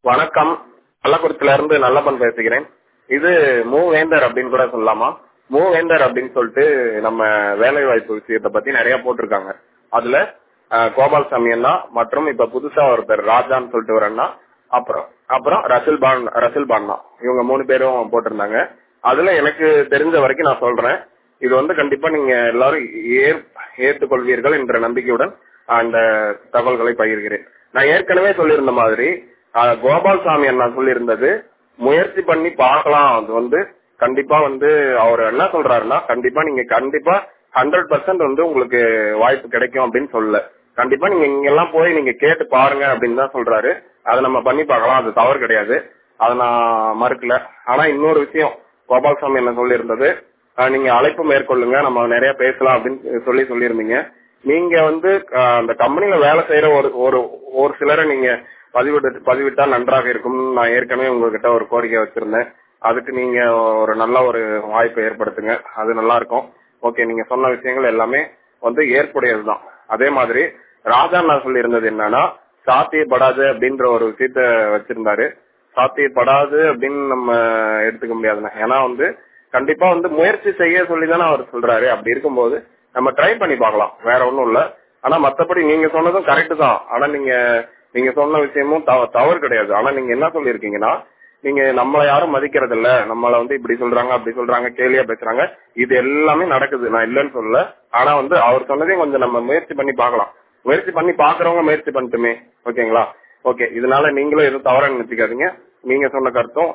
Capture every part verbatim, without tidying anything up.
வணக்கம். கள்ளக்குறிச்சில இருந்து நல்லப்பன் பேசுகிறேன். இது மூவேந்தர் அப்படின்னு கூட சொல்லலாமா? மூவேந்தர் அப்படின்னு சொல்லிட்டு நம்ம வேலை வாய்ப்பு விஷயத்தை பத்தி நிறைய போட்டிருக்காங்க. அதுல அஹ், கோபால்சாமி அண்ணா மற்றும் இப்ப புதுசா ஒருத்தர் ராஜான்னு சொல்லிட்டு ஒரு அண்ணா, அப்புறம் அப்புறம் ரசில் பான் ரசில் பான்னா இவங்க மூணு பேரும் போட்டிருந்தாங்க. அதுல எனக்கு தெரிஞ்ச வரைக்கும் நான் சொல்றேன். இது வந்து கண்டிப்பா நீங்க எல்லாரும் ஏற்- ஏற்றுக்கொள்வீர்கள் என்ற நம்பிக்கையுடன் அந்த தகவல்களை பகிர்கிறேன். நான் ஏற்கனவே சொல்லியிருந்த மாதிரி அஹ், கோபால்சாமி அண்ணா சொல்லியிருந்தது முயற்சி பண்ணி பார்க்கலாம். அது வந்து கண்டிப்பா வந்து அவர் என்ன சொல்றாருன்னா, கண்டிப்பா நீங்க கண்டிப்பா ஹண்ட்ரட் பர்சன்ட் வந்து உங்களுக்கு வாய்ப்பு கிடைக்கும் அப்படின்னு சொல்லல. கண்டிப்பா நீங்க இங்க எல்லாம் போய் நீங்க கேட்டு பாருங்க அப்படின்னு தான் சொல்றாரு. அதை நம்ம பண்ணி பார்க்கலாம், அது தவறு கிடையாது, அதை நான் மறுக்கல. ஆனா இன்னொரு விஷயம் கோபால்சாமி என்ன சொல்லியிருந்தது, அஹ், நீங்க அழைப்பு மேற்கொள்ளுங்க, நம்ம நிறைய பேசலாம் அப்படின்னு சொல்லி சொல்லியிருந்தீங்க. நீங்க வந்து அஹ், அந்த கம்பெனில வேலை செய்யற ஒரு ஒரு ஒரு சிலரை நீங்க பதிவிட்டு பதிவிட்டா நன்றாக இருக்கும். நான் ஏற்கனவே உங்ககிட்ட ஒரு கோரிக்கை வச்சிருந்தேன். அதுக்கு நீங்க ஒரு நல்ல ஒரு வாய்ப்பை ஏற்படுத்துங்க, அது நல்லா இருக்கும். ஓகே, நீங்க சொன்ன விஷயங்கள் எல்லாமே வந்து ஏற்புடையதுதான். அதே மாதிரி ராஜா நான் சொல்லி இருந்தது என்னன்னா, சாத்தியப்படாது அப்படின்ற ஒரு விஷயத்த வச்சிருந்தாரு. சாத்தியப்படாது அப்படின்னு நம்ம எடுத்துக்க முடியாதுண்ணா. ஏன்னா வந்து கண்டிப்பா வந்து முயற்சி செய்ய சொல்லிதானே அவர் சொல்றாரு. அப்படி இருக்கும்போது நம்ம ட்ரை பண்ணி பார்க்கலாம், வேற ஒண்ணும் இல்ல. ஆனா மத்தபடி நீங்க சொன்னதும் கரெக்ட் தான். ஆனா நீங்க நீங்க சொன்ன விஷயமும் தவ- தவறு கிடையாது. ஆனா நீங்க என்ன சொல்லிருக்கீங்கன்னா, நீங்க நம்மள யாரும் மதிக்கிறது இல்ல, நம்மள வந்து இப்படி சொல்றாங்க அப்படி சொல்றாங்க கேலியா பேசுறாங்க, இது எல்லாமே நடக்குது, நான் இல்லைன்னு சொல்லல. ஆனா வந்து அவர் சொன்னதையும் கொஞ்சம் நம்ம முயற்சி பண்ணி பார்க்கலாம். முயற்சி பண்ணி பாக்குறவங்க முயற்சி பண்ணட்டுமே. ஓகேங்களா? ஓகே, இதனால நீங்களும் எதுவும் தவறா நினைச்சுக்காதீங்க. நீங்க சொன்ன கருத்தும்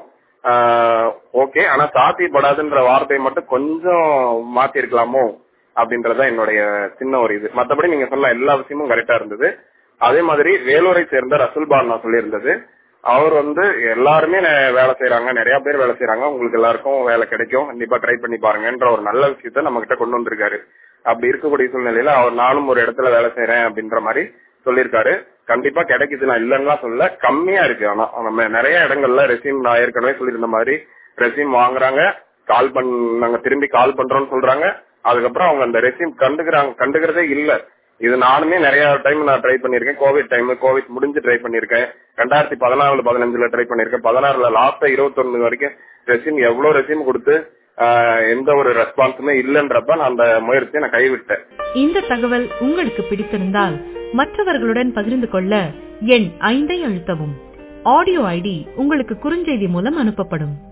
ஓகே. ஆனா சாத்தியப்படாதுன்ற வார்த்தையை மட்டும் கொஞ்சம் மாத்தி இருக்கலாமோ அப்படின்றத என்னுடைய சின்ன ஒரு இது. மத்தபடி நீங்க சொன்ன எல்லா விஷயமும் கரெக்டா இருந்தது. அதே மாதிரி வேலூரை சேர்ந்த ரசூல் பான் சொல்லியிருந்தது, அவர் வந்து எல்லாருமே நெ- வேலை செய்யறாங்க, நிறைய பேர் வேலை செய்யறாங்க, உங்களுக்கு எல்லாருக்கும் வேலை கிடைக்கும், கண்டிப்பா ட்ரை பண்ணி பாருங்கன்ற ஒரு நல்ல விஷயத்த நம்ம கிட்ட கொண்டு வந்திருக்காரு. அப்படி இருக்கக்கூடிய சூழ்நிலையில அவர் நானும் ஒரு இடத்துல வேலை செய்யறேன் அப்படின்ற மாதிரி சொல்லியிருக்காரு. கண்டிப்பா கிடைக்குது, நான் இல்லைன்னா சொல்ல, கம்மியா இருக்கு. ஆனா நம்ம நிறைய இடங்கள்ல ரெசியூம், நான் ஏற்கனவே சொல்லியிருந்த மாதிரி ரெசியூம் வாங்குறாங்க, கால் பண் நாங்க திரும்பி கால் பண்றோம்னு சொல்றாங்க. அதுக்கப்புறம் அவங்க அந்த ரெசியூம் கண்டுக்கிறாங்க கண்டுக்கிறதே இல்ல. இது நானுமே நிறைய டைம் நான் ட்ரை பண்ணிருக்கேன். கோவிட் டைம், கோவிட் முடிஞ்சு ட்ரை பண்ணிருக்கேன். ரெண்டாயிரத்தி பதினாலு பதினஞ்சுல ட்ரை பண்ணிருக்கேன். பதினாறுல லாஸ்டா இருபத்தொன்னு வரைக்கும் ரெசியூம் எவ்வளவு ரெசியூம் கொடுத்து ஆஹ், எந்த ஒரு ரெஸ்பான்ஸுமே இல்லன்றப்ப நான் அந்த முயற்சியை நான் கைவிட்டேன். இந்த தகவல் உங்களுக்கு பிடித்திருந்தால் மற்றவர்களுடன் பகிர்ந்து கொள்ள எண் ஐந்தை அழுத்தவும். ஆடியோ ஐடி உங்களுக்கு குறுஞ்செய்தி மூலம் அனுப்பப்படும்.